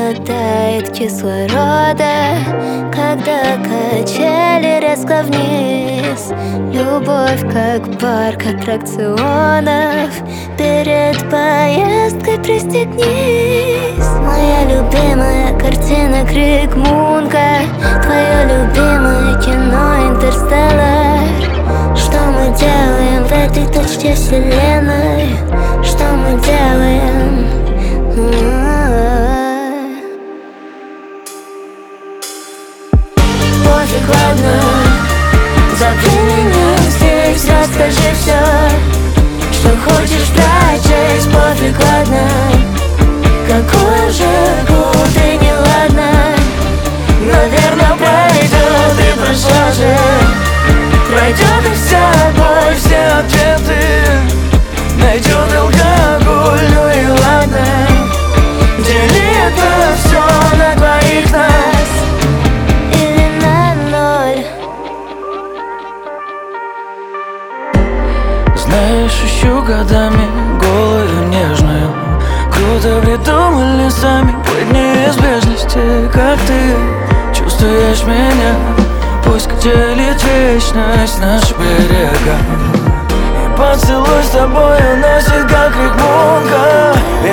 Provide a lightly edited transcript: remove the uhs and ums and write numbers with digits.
хватает кислорода, когда качели резко вниз. Любовь как парк аттракционов, перед поездкой пристегнись. Моя любимая картина Крик Мунка, твое любимое кино Интерстеллар. Что мы делаем в этой точке вселенной? Что мы делаем? Пофиг, ладно, запри меня здесь, расскажи все, что хочешь прочесть. Пофиг, ладно, какой же год и неладно. Наверное, пройдет и прошла же. Пройдет и вся боль, все ответы найдет алкоголь, ну и ладно. Дели это все на двоих нас или на ноль. Знаешь, ищу годами голую нежную. Круто придумали сами быть неизбежности. Как ты чувствуешь меня? Пусть делит вечность наш берега. И поцелуй с тобой уносит, как Крик Мунка.